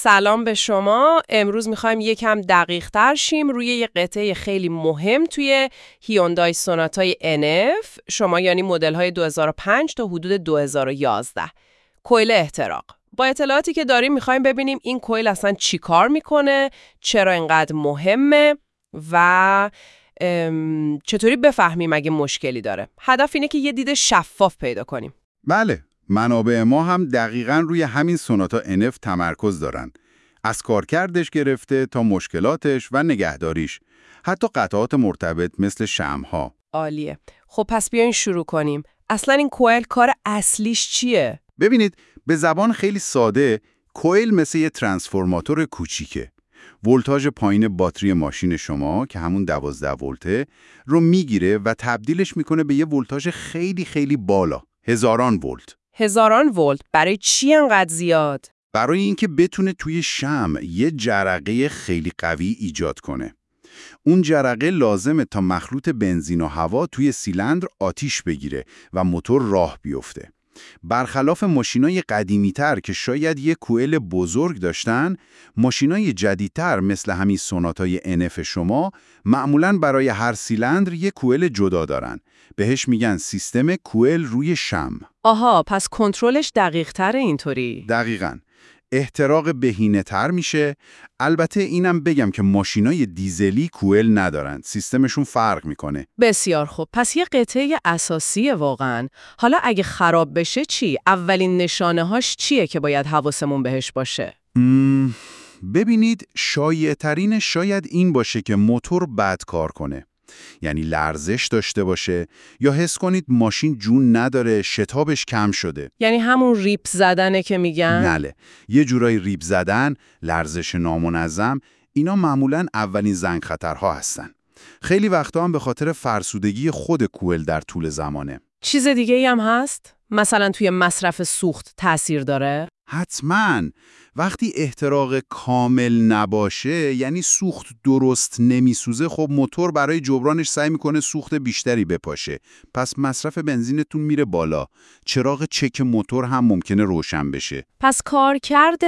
سلام به شما. امروز میخوایم یکم دقیق تر شیم روی یه قطعه خیلی مهم توی هیوندای سوناتای NF. شما یعنی مدل های 2005 تا حدود 2011. کوئل احتراق. با اطلاعاتی که داریم میخوایم ببینیم این کوئل اصلا چی کار میکنه، چرا اینقدر مهمه و چطوری بفهمیم اگه مشکلی داره. هدف اینه که یه دید شفاف پیدا کنیم. بله، منابع ما هم دقیقاً روی همین سوناتا NF تمرکز دارن. از کارکردش گرفته تا مشکلاتش و نگهداریش، حتی قطعات مرتبط مثل شمع‌ها. عالیه. خب پس بیاین شروع کنیم. اصلا این کوئل کار اصلیش چیه؟ ببینید، به زبان خیلی ساده، کوئل مثل یه ترانسفورماتور کوچیکه. ولتاژ پایین باتری ماشین شما که همون 12 ولته رو میگیره و تبدیلش میکنه به یه ولتاژ خیلی خیلی بالا، هزاران ولت. هزاران ولت برای چی انقدر زیاد؟ برای اینکه بتونه توی شمع یه جرقه خیلی قوی ایجاد کنه. اون جرقه لازمه تا مخلوط بنزین و هوا توی سیلندر آتیش بگیره و موتور راه بیفته. برخلاف ماشینای قدیمی‌تر که شاید یه کوئل بزرگ داشتن، ماشینای جدیدتر مثل همین سوناتای NF شما معمولاً برای هر سیلندر یه کوئل جدا دارن. بهش میگن سیستم کوئل روی شمع. آها، پس کنترلش دقیق‌تره اینطوری. دقیقاً. احتراق بهینه‌تر میشه. البته اینم بگم که ماشینای دیزلی کوئل ندارن. سیستمشون فرق میکنه. بسیار خوب. پس یه قطعه اساسیه واقعاً. حالا اگه خراب بشه چی؟ اولین نشانه‌هاش چیه که باید حواسمون بهش باشه؟ ببینید، شایع‌ترین شاید این باشه که موتور بد کار کنه. یعنی لرزش داشته باشه یا حس کنید ماشین جون نداره، شتابش کم شده. یعنی همون ریپ زدنه که میگن؟ بله، یه جورایی ریپ زدن، لرزش نامنظم، اینا معمولاً اولین زنگ خطرها هستن. خیلی وقتا هم به خاطر فرسودگی خود کوئل در طول زمانه. چیز دیگه‌ای هم هست؟ مثلا توی مصرف سوخت تأثیر داره؟ حتماً. وقتی احتراق کامل نباشه، یعنی سوخت درست نمیسوزه، خب موتور برای جبرانش سعی میکنه سوخت بیشتری بپاشه. پس مصرف بنزینتون میره بالا. چراغ چک موتور هم ممکنه روشن بشه. پس کارکرد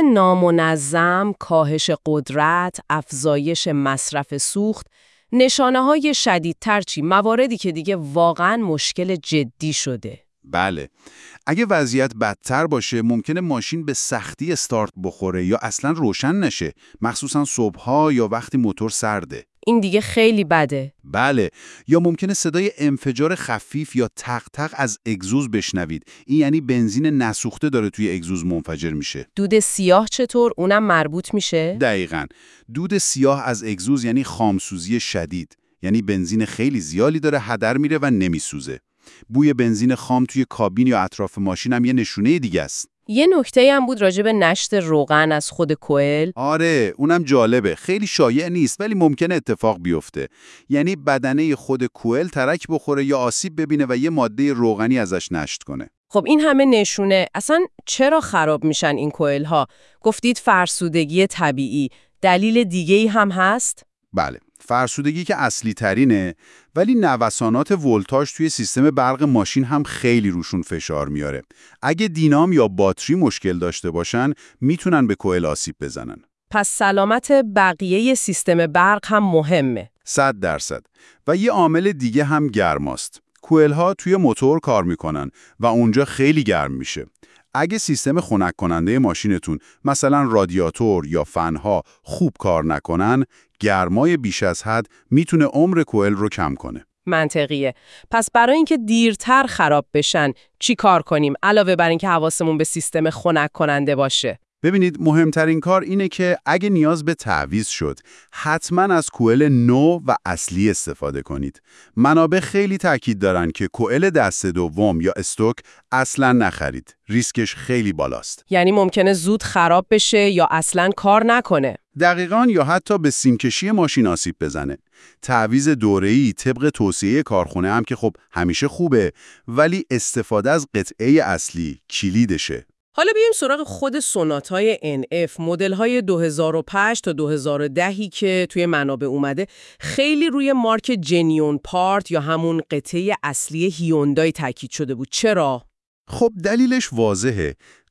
نامنظم، کاهش قدرت، افزایش مصرف سوخت، نشانه‌های شدیدتر چی؟ مواردی که دیگه واقعاً مشکل جدی شده. بله. اگه وضعیت بدتر باشه، ممکنه ماشین به سختی استارت بخوره یا اصلاً روشن نشه، مخصوصاً صبح‌ها یا وقتی موتور سرده. این دیگه خیلی بده. بله، یا ممکنه صدای انفجار خفیف یا تق تق از اگزوز بشنوید. این یعنی بنزین نسوخته داره توی اگزوز منفجر میشه. دود سیاه چطور؟ اونم مربوط میشه؟ دقیقاً. دود سیاه از اگزوز یعنی خامسوزی شدید. یعنی بنزین خیلی زیادی داره هدر میره و نمیسوزه. بوی بنزین خام توی کابین یا اطراف ماشین هم یه نشونه دیگه است. یه نکته هم بود راجع به نشت روغن از خود کوئل. آره، اونم جالبه. خیلی شایع نیست ولی ممکنه اتفاق بیفته. یعنی بدنه خود کوئل ترک بخوره یا آسیب ببینه و یه ماده روغنی ازش نشت کنه. خب این همه نشونه. اصلا چرا خراب میشن این کوئل ها؟ گفتید فرسودگی طبیعی. دلیل دیگه‌ای هم هست؟ بله، فرسودگی که اصلی ترینه، ولی نوسانات ولتاژ توی سیستم برق ماشین هم خیلی روشون فشار میاره. اگه دینام یا باتری مشکل داشته باشن، میتونن به کوئل آسیب بزنن. پس سلامت بقیه سیستم برق هم مهمه. 100%. و یه عامل دیگه هم گرماست. کوئل ها توی موتور کار میکنن و اونجا خیلی گرم میشه. اگه سیستم خنک کننده ماشینتون، مثلا رادیاتور یا فنها خوب کار نکنن، گرمای بیش از حد میتونه عمر کوئل رو کم کنه. منطقیه. پس برای اینکه دیرتر خراب بشن چی کار کنیم علاوه بر اینکه حواسمون به سیستم خنک کننده باشه؟ ببینید، مهمترین کار اینه که اگه نیاز به تعویض شد، حتما از کوئل نو و اصلی استفاده کنید. منابع خیلی تاکید دارن که کوئل دست دوم یا استوک اصلا نخرید. ریسکش خیلی بالاست. یعنی ممکنه زود خراب بشه یا اصلا کار نکنه. دقیقاً، یا حتی به سیمکشی ماشین آسیب بزنه. تعویض دوره‌ای طبق توصیه کارخونه هم که خب همیشه خوبه، ولی استفاده از قطعه اصلی کلیدشه. حالا بیایم سراغ خود سوناتای NF، مدل‌های 2005 تا 2010 که توی منابع اومده، خیلی روی مارک جنیون پارت یا همون قطعه اصلی هیوندای تاکید شده بود. چرا؟ خب دلیلش واضحه.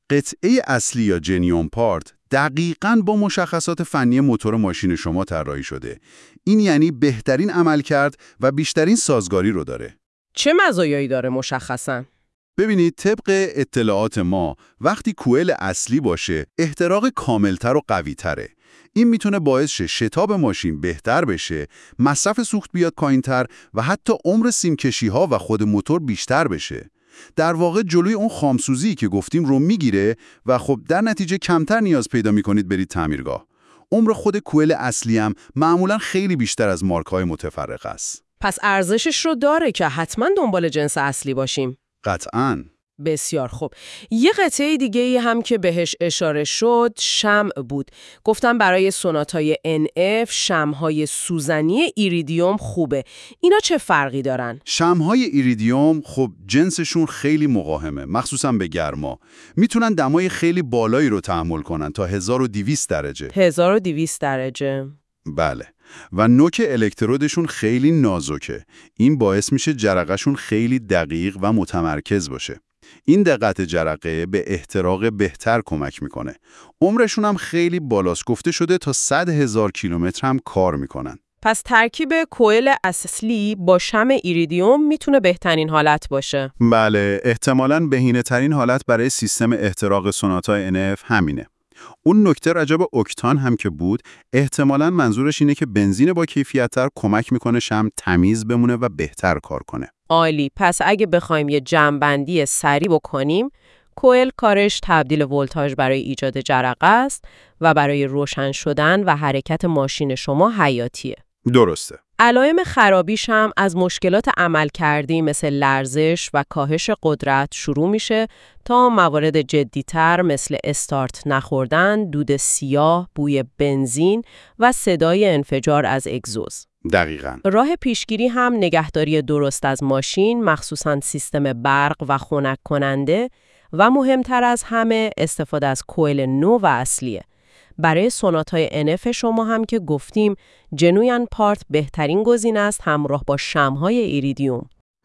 قطعه اصلی یا جنیوم پارت دقیقاً با مشخصات فنی موتور ماشین شما طراحی شده. این یعنی بهترین عملکرد و بیشترین سازگاری رو داره. چه مزایایی داره مشخصاً؟ ببینید طبق اطلاعات ما وقتی کوئل اصلی باشه احتراق کاملتر و قوی‌تره. این میتونه باعث شه شتاب ماشین بهتر بشه، مصرف سوخت بیاد پایین‌تر و حتی عمر سیمکشی‌ها و خود موتور بیشتر بشه. در واقع جلوی اون خامسوزی که گفتیم رو میگیره و خب در نتیجه کمتر نیاز پیدا میکنید برید تعمیرگاه. عمر خود کوئل اصلی هم معمولاً خیلی بیشتر از مارک‌های متفرق است. پس ارزشش رو داره که حتما دنبال جنس اصلی باشیم. قطعاً. بسیار خوب. یه قطعه دیگه هم که بهش اشاره شد شمع بود. گفتم برای سوناتای NF شمع‌های سوزنی ایریدیوم خوبه. اینا چه فرقی دارن؟ شمع‌های ایریدیوم خب جنسشون خیلی مقاومه، مخصوصاً به گرما. میتونن دمای خیلی بالایی رو تحمل کنن تا 1200 درجه. 1200 درجه. بله. و نوک الکترودشون خیلی نازکه. این باعث میشه جرقه‌شون خیلی دقیق و متمرکز باشه. این دقت جرقه به احتراق بهتر کمک میکنه. عمرشون هم خیلی بالاست، گفته شده تا 100,000 کیلومتر هم کار میکنن. پس ترکیب کوئل اصلی با شمع ایریدیوم میتونه بهترین حالت باشه. بله، احتمالاً بهینه‌ترین حالت برای سیستم احتراق سوناتا NF همینه. اون نکته راجع به اکتان هم که بود، احتمالاً منظورش اینه که بنزین با کیفیت‌تر کمک میکنه شمع تمیز بمونه و بهتر کار کنه. عالی. پس اگه بخوایم یه جمع‌بندی سریع بکنیم، کوئل کارش تبدیل ولتاژ برای ایجاد جرقه است و برای روشن شدن و حرکت ماشین شما حیاتیه. درسته. علائم خرابیش هم از مشکلات عملکردی مثل لرزش و کاهش قدرت شروع میشه تا موارد جدی‌تر مثل استارت نخوردن، دود سیاه، بوی بنزین و صدای انفجار از اگزوز. دقیقاً. راه پیشگیری هم نگهداری درست از ماشین، مخصوصاً سیستم برق و خنک کننده و مهمتر از همه استفاده از کوئل نو و اصلیه. برای سوناتای NF شما هم که گفتیم جنوین پارت بهترین گزینه است همراه با شمع‌های ایریدیوم.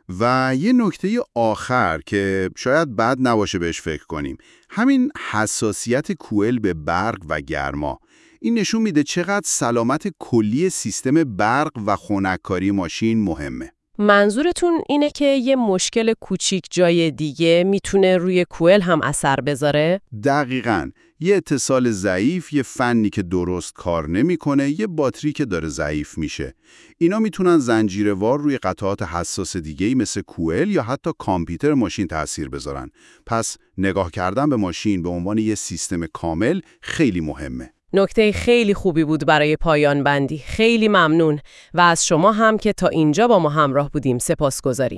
و یه نکته آخر که شاید بد نباشه بهش فکر کنیم، همین حساسیت کوئل به برق و گرما. این نشون میده چقدر سلامت کلی سیستم برق و خنک‌کاری ماشین مهمه. منظورتون اینه که یه مشکل کوچیک جای دیگه میتونه روی کوئل هم اثر بذاره؟ دقیقاً. یه اتصال ضعیف، یه فنی که درست کار نمیکنه، یه باتری که داره ضعیف میشه. اینا میتونن زنجیروار روی قطعات حساس دیگه‌ای مثل کوئل یا حتی کامپیوتر ماشین تأثیر بذارن. پس نگاه کردن به ماشین به عنوان یه سیستم کامل خیلی مهمه. نکته خیلی خوبی بود برای پایان بندی. خیلی ممنون و از شما هم که تا اینجا با ما همراه بودیم سپاسگزاریم.